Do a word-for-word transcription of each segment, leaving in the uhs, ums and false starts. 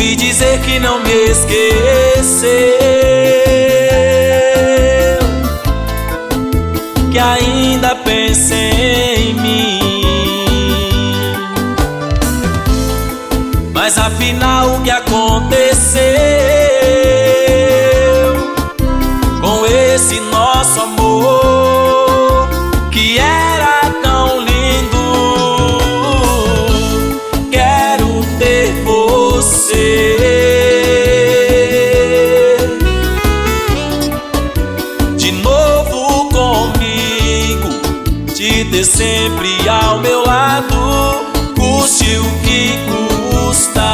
Ouvi dizer que não me esqueceu, que ainda pensa em mim. Mas afinal o que aconteceu com esse nosso amor que era tão lindo? Quero ter você de novo comigo, te ter sempre ao meu lado, custe o que custar.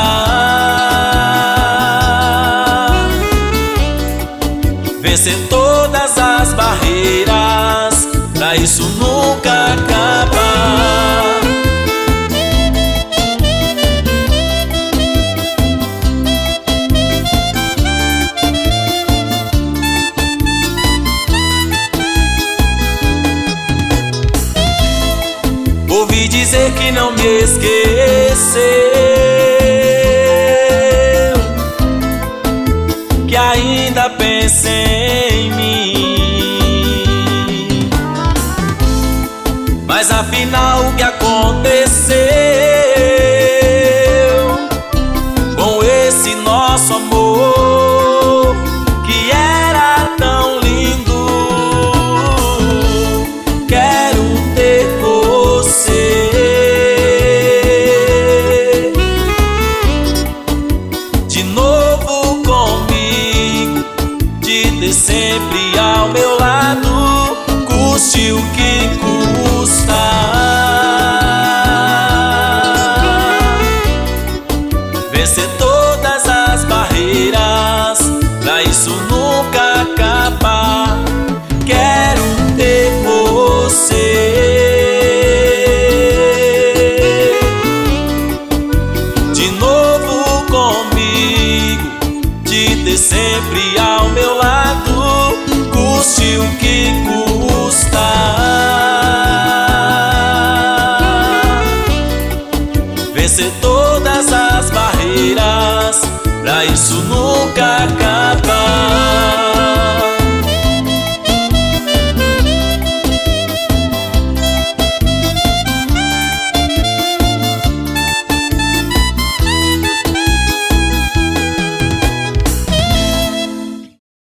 Vencer todas as barreiras, pra isso nunca acabar. Ouvi dizer que não me esqueceu, que ainda pensa em mim. Mas afinal o que aconteceu com esse nosso amor que era tão lindo? Quero ter você de novo comigo, de ter sempre ao meu lado, custe o que custar. Vencer todas as barreiras, pra isso nunca acabar. Quero ter você de novo comigo, de ter sempre ao meu lado, custe o que custar. Vencer todas as barreiras, pra isso nunca acabar.